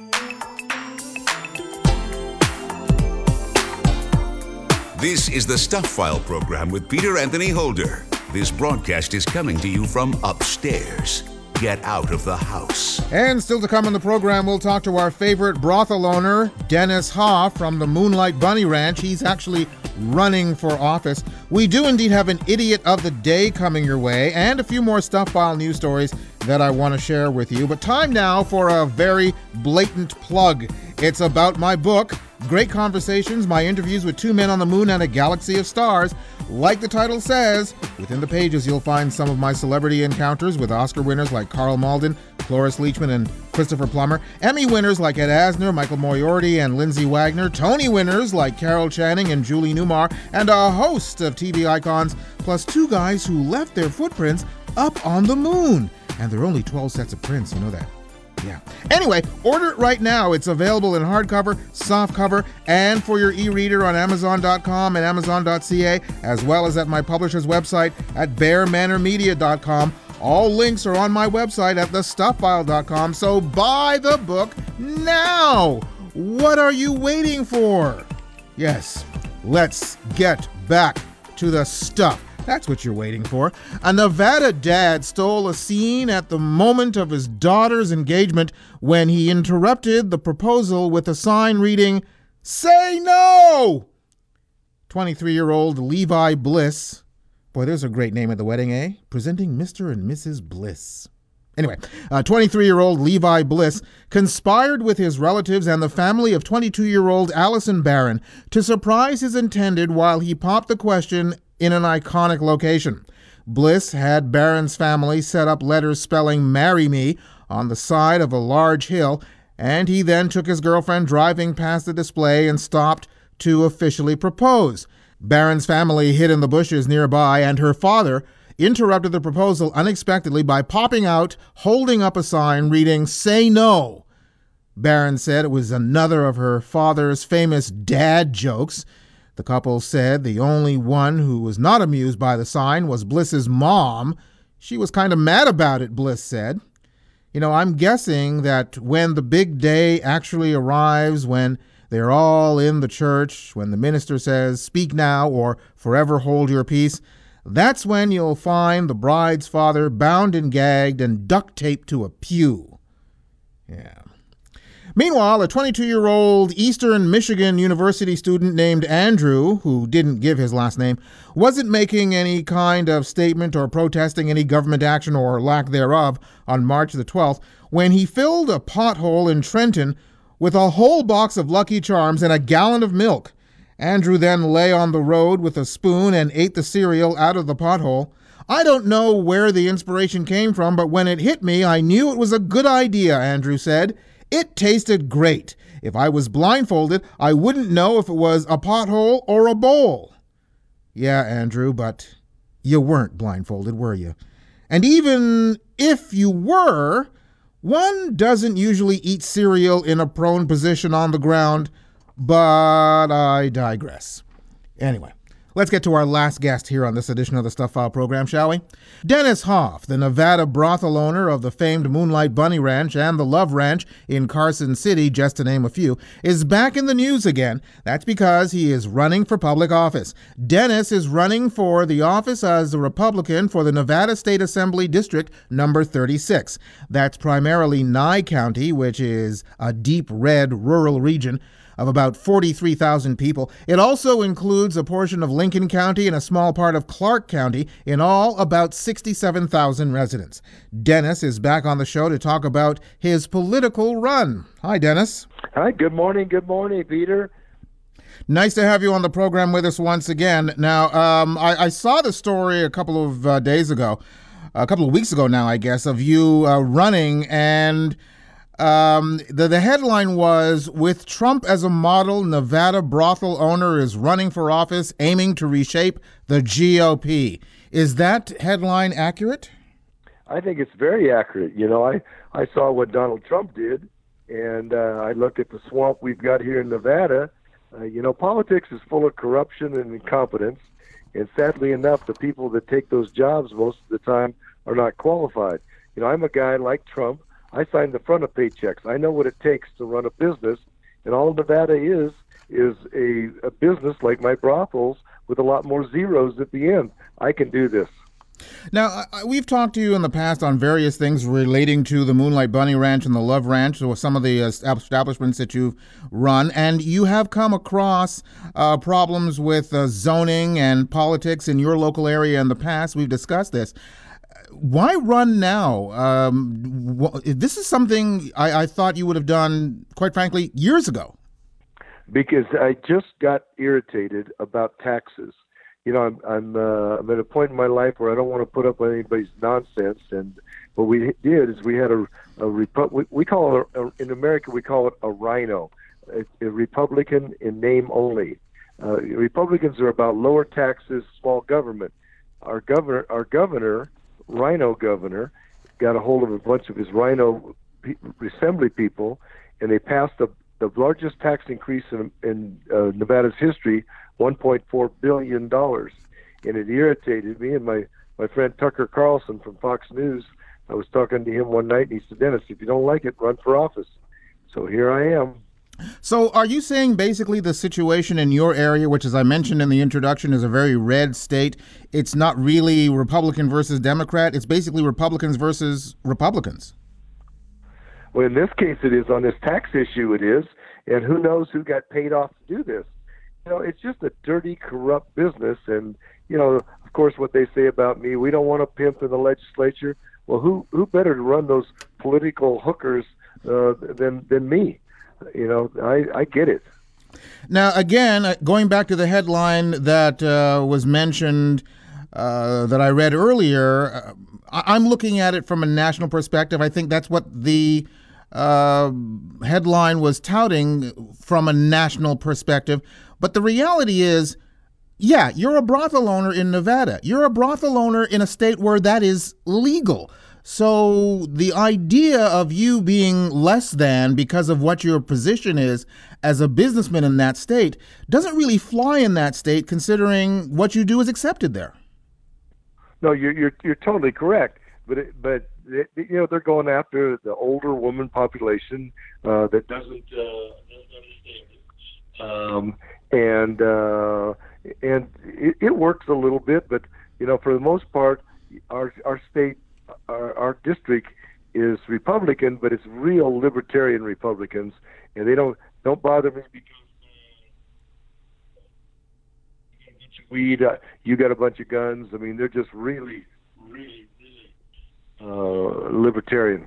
This is the Stuff File program with Peter Anthony Holder. This broadcast is coming to you from upstairs. Get out of the house. And still to come on the program, we'll talk to our favorite brothel owner, Dennis Hoff from the Moonlight Bunny Ranch. He's actually running for office. We do indeed have an Idiot of the Day coming your way, and a few more Stuff File news stories that I want to share with you. But time now for a very blatant plug. It's about my book, Great Conversations, my interviews with two men on the moon and a galaxy of stars. Like the title says, within the pages you'll find some of my celebrity encounters with Oscar winners like Carl Malden, Cloris Leachman, and Christopher Plummer, Emmy winners like Ed Asner, Michael Moriarty, and Lindsay Wagner, Tony winners like Carol Channing and Julie Newmar, and a host of TV icons, plus two guys who left their footprints up on the moon. And there are only 12 sets of prints, you know that. Yeah. Anyway, order it right now. It's available in hardcover, softcover, and for your e-reader on Amazon.com and Amazon.ca, as well as at my publisher's website at BearManorMedia.com. All links are on my website at TheStuffFile.com, so buy the book now! What are you waiting for? Yes, let's get back to the stuff. That's what you're waiting for. A Nevada dad stole a scene at the moment of his daughter's engagement when he interrupted the proposal with a sign reading, "Say no!" 23-year-old Levi Bliss. Boy, there's a great name at the wedding, eh? Presenting Mr. and Mrs. Bliss. Anyway, 23-year-old Levi Bliss conspired with his relatives and the family of 22-year-old Allison Barron to surprise his intended while he popped the question in an iconic location. Bliss had Barron's family set up letters spelling "Marry Me" on the side of a large hill, and he then took his girlfriend driving past the display and stopped to officially propose. Barron's family hid in the bushes nearby, and her father interrupted the proposal unexpectedly by popping out, holding up a sign reading, "Say no." Barron said it was another of her father's famous dad jokes. The couple said the only one who was not amused by the sign was Bliss's mom. She was kind of mad about it, Bliss said. You know, I'm guessing that when the big day actually arrives, when they're all in the church, when the minister says, "Speak now or forever hold your peace," that's when you'll find the bride's father bound and gagged and duct taped to a pew. Yeah. Meanwhile, a 22-year-old Eastern Michigan University student named Andrew, who didn't give his last name, wasn't making any kind of statement or protesting any government action or lack thereof on March the 12th when he filled a pothole in Trenton with a whole box of Lucky Charms and a gallon of milk. Andrew then lay on the road with a spoon and ate the cereal out of the pothole. "I don't know where the inspiration came from, but when it hit me, I knew it was a good idea," Andrew said. "It tasted great. If I was blindfolded, I wouldn't know if it was a pothole or a bowl." Yeah, Andrew, but you weren't blindfolded, were you? And even if you were, one doesn't usually eat cereal in a prone position on the ground, but I digress. Anyway, let's get to our last guest here on this edition of the Stuff File program, shall we? Dennis Hoff, the Nevada brothel owner of the famed Moonlight Bunny Ranch and the Love Ranch in Carson City, just to name a few, is back in the news again. That's because he is running for public office. Dennis is running for the office as a Republican for the Nevada State Assembly District number 36. That's primarily Nye County, which is a deep red rural region. of about 43,000 people. It also includes a portion of Lincoln County and a small part of Clark County. In all, about 67,000 residents. Dennis is back on the show to talk about his political run. Hi, Dennis. Hi, good morning, Peter. Nice to have you on the program with us once again. Now, I saw the story a couple of weeks ago now, I guess, of you running, and the headline was, "With Trump as a model, Nevada brothel owner is running for office, aiming to reshape the GOP." Is that headline accurate? I think it's very accurate. You know, I saw what Donald Trump did, and I looked at the swamp we've got here in Nevada. Politics is full of corruption and incompetence, and sadly enough, the people that take those jobs most of the time are not qualified. I'm a guy like Trump. I sign the front of paychecks. I know what it takes to run a business, and all Nevada is a business like my brothels with a lot more zeros at the end. I can do this. Now, we've talked to you in the past on various things relating to the Moonlight Bunny Ranch and the Love Ranch, or some of the establishments that you've run, and you have come across problems with zoning and politics in your local area in the past. We've discussed this. Why run now? This is something I thought you would have done, quite frankly, years ago. Because I just got irritated about taxes. I'm at a point in my life where I don't want to put up with anybody's nonsense. And what we did is we had we call it, in America, we call it a rhino, a Republican in name only. Republicans are about lower taxes, small government. Our governor, rhino governor, got a hold of a bunch of his rhino assembly people, and they passed the largest tax increase in Nevada's history, $1.4 billion. And it irritated me, and my friend Tucker Carlson from Fox News, I was talking to him one night, and he said, "Dennis, if you don't like it, run for office." So here I am. So are you saying basically the situation in your area, which, as I mentioned in the introduction, is a very red state, it's not really Republican versus Democrat, it's basically Republicans versus Republicans? Well, in this case, it is. On this tax issue, it is. And who knows who got paid off to do this? It's just a dirty, corrupt business. And, of course, what they say about me, we don't want a pimp in the legislature. Well, who better to run those political hookers than me? I get it. Now, again, going back to the headline that was mentioned that I read earlier, I'm looking at it from a national perspective. I think that's what the headline was touting, from a national perspective. But the reality is, yeah, you're a brothel owner in Nevada. You're a brothel owner in a state where that is legal. So the idea of you being less than because of what your position is as a businessman in that state doesn't really fly in that state, considering what you do is accepted there. No, you're totally correct. But they're going after the older woman population that doesn't understand it. And it works a little bit, but for the most part, our state, our district is Republican, but it's real libertarian Republicans, and they don't bother me because weed, you got a bunch of guns. I mean, they're just really libertarian.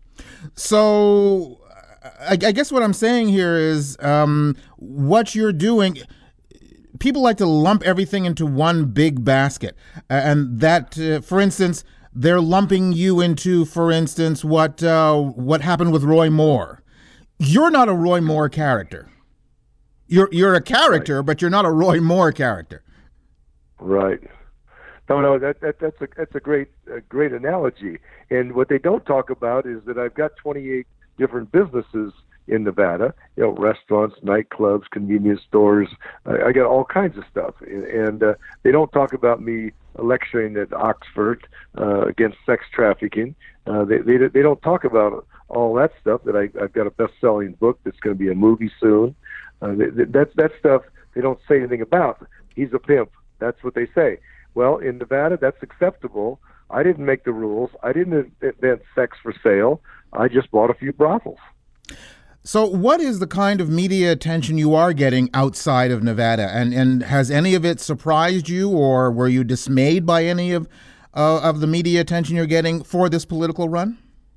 So I guess what I'm saying here is what you're doing, people like to lump everything into one big basket. And that, for instance, they're lumping you into, for instance, what happened with Roy Moore. You're not a Roy Moore character. You're a character, right, but you're not a Roy Moore character. Right. No, that's a great analogy. And what they don't talk about is that I've got 28 different businesses in Nevada. Restaurants, nightclubs, convenience stores. I got all kinds of stuff. And they don't talk about me lecturing at Oxford against sex trafficking. They don't talk about all that stuff. That I've got a best-selling book that's going to be a movie soon. That stuff they don't say anything about. He's a pimp. That's what they say. Well, in Nevada, that's acceptable. I didn't make the rules. I didn't invent sex for sale. I just bought a few brothels. So what is the kind of media attention you are getting outside of Nevada? And has any of it surprised you, or were you dismayed by any of the media attention you're getting for this political run?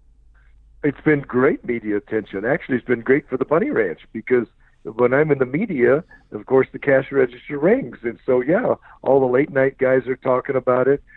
It's been great media attention. Actually, it's been great for the Bunny Ranch, because when I'm in the media, of course, the cash register rings. And so, yeah, all the late night guys are talking about it.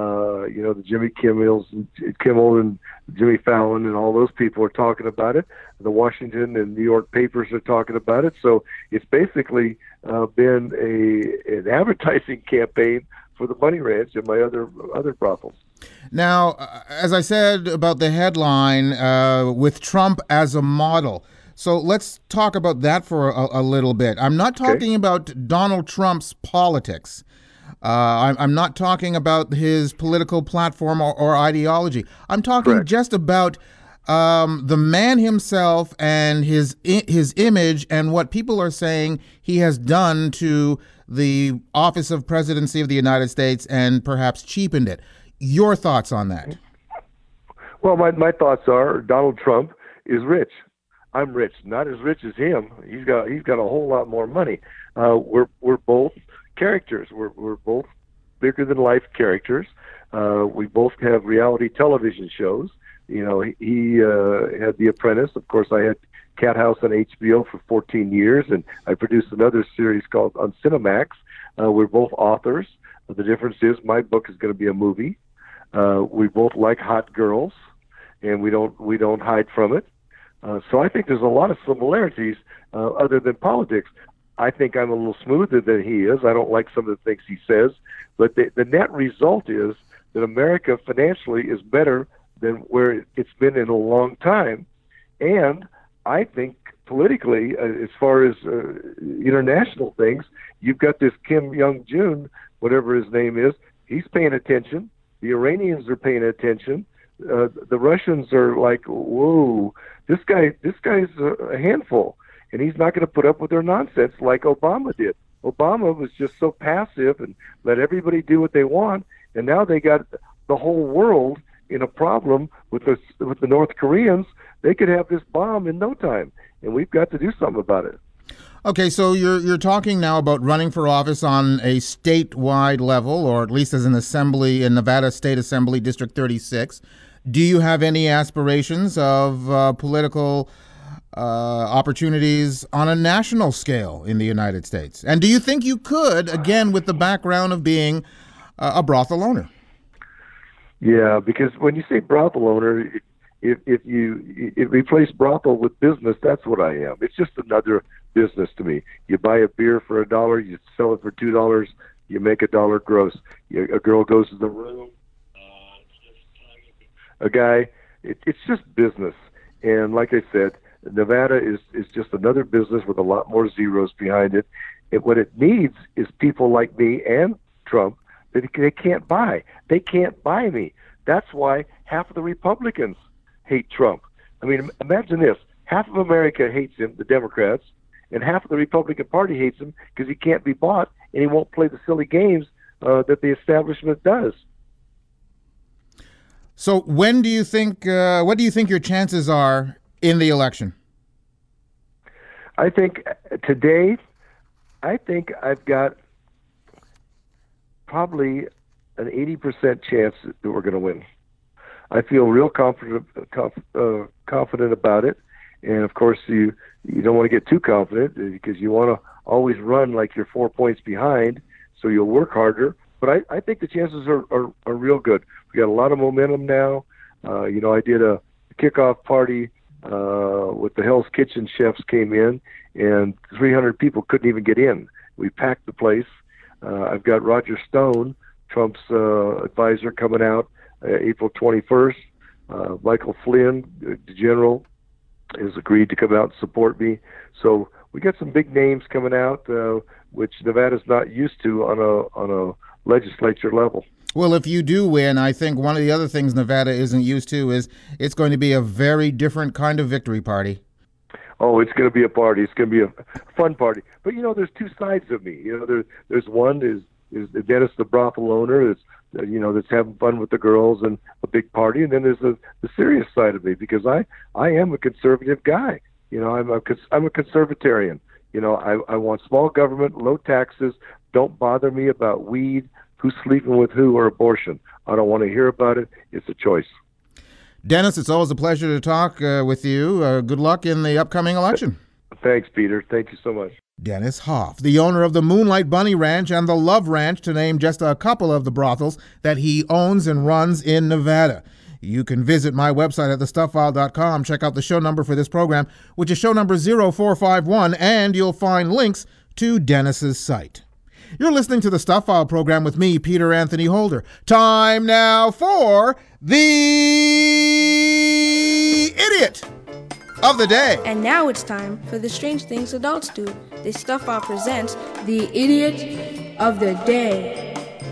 The Jimmy Kimmel and Jimmy Fallon and all those people are talking about it. The Washington and New York papers are talking about it. So it's basically been an advertising campaign for the Bunny Ranch and my other brothels. Now, as I said about the headline, with Trump as a model. So let's talk about that for a little bit. I'm not talking about Donald Trump's politics. I'm not talking about his political platform or ideology. I'm talking just about the man himself and his image and what people are saying he has done to the office of presidency of the United States and perhaps cheapened it. Your thoughts on that? Well, my thoughts are Donald Trump is rich. I'm rich, not as rich as him. He's got a whole lot more money. We're both characters. We're both bigger than life characters. We both have reality television shows. You know, he had The Apprentice. Of course, I had Cat House on HBO for 14 years, and I produced another series called on Cinemax. We're both authors. The difference is my book is going to be a movie. We both like hot girls, and we don't hide from it. So I think there's a lot of similarities other than politics. I think I'm a little smoother than he is. I don't like some of the things he says, but the net result is that America financially is better than where it's been in a long time. And I think politically, as far as international things, you've got this Kim Jong-un, whatever his name is, he's paying attention. The Iranians are paying attention. The Russians are like, whoa, this guy's a handful, and he's not going to put up with their nonsense like Obama did. Obama was just so passive and let everybody do what they want, and now they got the whole world in a problem with the North Koreans. They could have this bomb in no time, and we've got to do something about it. Okay, so you're talking now about running for office on a statewide level, or at least as an assembly in Nevada State Assembly District 36. Do you have any aspirations of political opportunities on a national scale in the United States? And do you think you could, again, with the background of being a brothel owner? Yeah, because when you say brothel owner, if you replace brothel with business, that's what I am. It's just another business to me. You buy a beer for $1, you sell it for $2, you make $1 gross. A girl goes to the room, a guy. It's just business. And like I said, Nevada is just another business with a lot more zeros behind it. And what it needs is people like me and Trump that they can't buy. They can't buy me. That's why half of the Republicans hate Trump. I mean, imagine this. Half of America hates him, the Democrats, and half of the Republican Party hates him because he can't be bought and he won't play the silly games that the establishment does. So when do you think, what do you think your chances are in the election? I think today, I've got probably an 80% chance that we're going to win. I feel real confident about it. And of course, you don't want to get too confident because you want to always run like you're 4 points behind, so you'll work harder. But I think the chances are real good. We got a lot of momentum now. I did a kickoff party with the Hell's Kitchen chefs came in, and 300 people couldn't even get in. We packed the place. I've got Roger Stone, Trump's advisor, coming out April 21st. Michael Flynn, the general, has agreed to come out and support me. So we got some big names coming out, which Nevada's not used to on a legislature level. Well, if you do win, I think one of the other things Nevada isn't used to is it's going to be a very different kind of victory party. Oh, it's going to be a party. It's going to be a fun party. But, there's two sides of me. There's one is Dennis, the brothel owner, that's having fun with the girls and a big party. And then there's the serious side of me because I am a conservative guy. I'm a conservatarian. I want small government, low taxes. Don't bother me about weed, who's sleeping with who, or abortion. I don't want to hear about it. It's a choice. Dennis, it's always a pleasure to talk with you. Good luck in the upcoming election. Thanks, Peter. Thank you so much. Dennis Hoff, the owner of the Moonlight Bunny Ranch and the Love Ranch, to name just a couple of the brothels that he owns and runs in Nevada. You can visit my website at thestuffile.com, check out the show number for this program, which is show number 0451, and you'll find links to Dennis's site. You're listening to the Stuff File program with me, Peter Anthony Holder. Time now for the Idiot of the Day. And now it's time for the Strange Things Adults Do. The Stuff File presents the Idiot of the Day.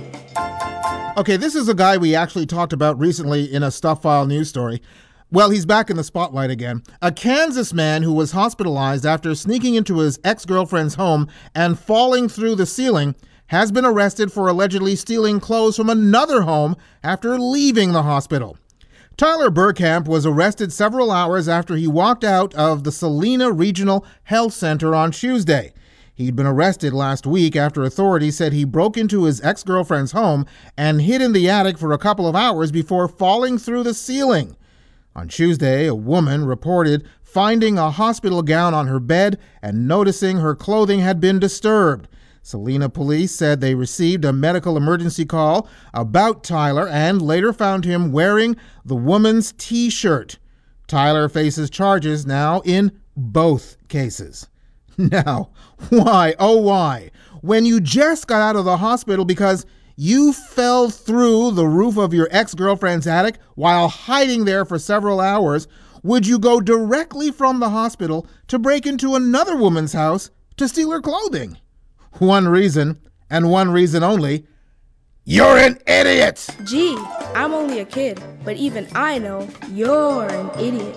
Okay, this is a guy we actually talked about recently in a Stuff File news story. Well, he's back in the spotlight again. A Kansas man who was hospitalized after sneaking into his ex-girlfriend's home and falling through the ceiling has been arrested for allegedly stealing clothes from another home after leaving the hospital. Tyler Burkamp was arrested several hours after he walked out of the Salina Regional Health Center on Tuesday. He'd been arrested last week after authorities said he broke into his ex-girlfriend's home and hid in the attic for a couple of hours before falling through the ceiling. On Tuesday, a woman reported finding a hospital gown on her bed and noticing her clothing had been disturbed. Salina police said they received a medical emergency call about Tyler and later found him wearing the woman's T-shirt. Tyler faces charges now in both cases. Now, why, oh why, when you just got out of the hospital because you fell through the roof of your ex-girlfriend's attic while hiding there for several hours, would you go directly from the hospital to break into another woman's house to steal her clothing? One reason, and one reason only: you're an idiot! Gee, I'm only a kid, but even I know you're an idiot.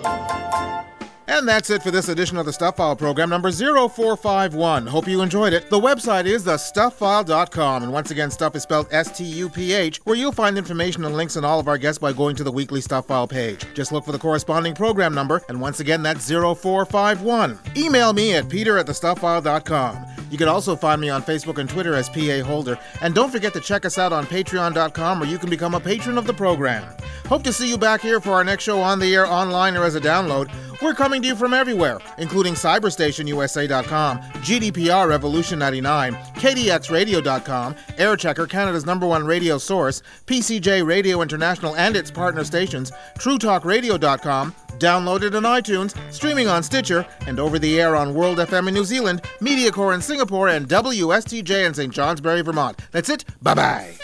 And that's it for this edition of the Stuff File program, number 0451. Hope you enjoyed it. The website is thestuffile.com, and once again, stuff is spelled S-T-U-P-H, where you'll find information and links on all of our guests by going to the weekly Stuff File page. Just look for the corresponding program number, and once again, that's 0451. Email me at peter@thestuffile.com. You can also find me on Facebook and Twitter as P.A. Holder. And don't forget to check us out on patreon.com, where you can become a patron of the program. Hope to see you back here for our next show on the air, online, or as a download. We're coming to you from everywhere, including CyberstationUSA.com, GDPR Revolution 99, KDXRadio.com, Airchecker, Canada's #1 radio source, PCJ Radio International and its partner stations, TrueTalkRadio.com, downloaded on iTunes, streaming on Stitcher, and over the air on World FM in New Zealand, MediaCore in Singapore, and WSTJ in St. Johnsbury, Vermont. That's it. Bye-bye.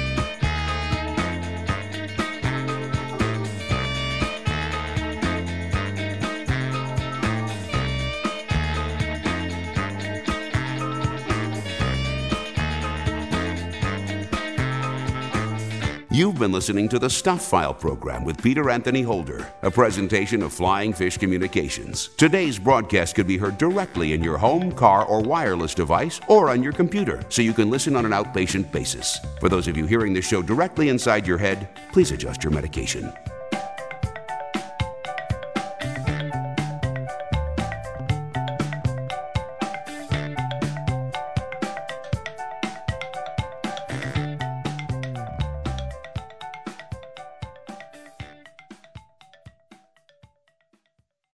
You've been listening to the Stuff File program with Peter Anthony Holder, a presentation of Flying Fish Communications. Today's broadcast could be heard directly in your home, car, or wireless device, or on your computer, so you can listen on an outpatient basis. For those of you hearing this show directly inside your head, please adjust your medication.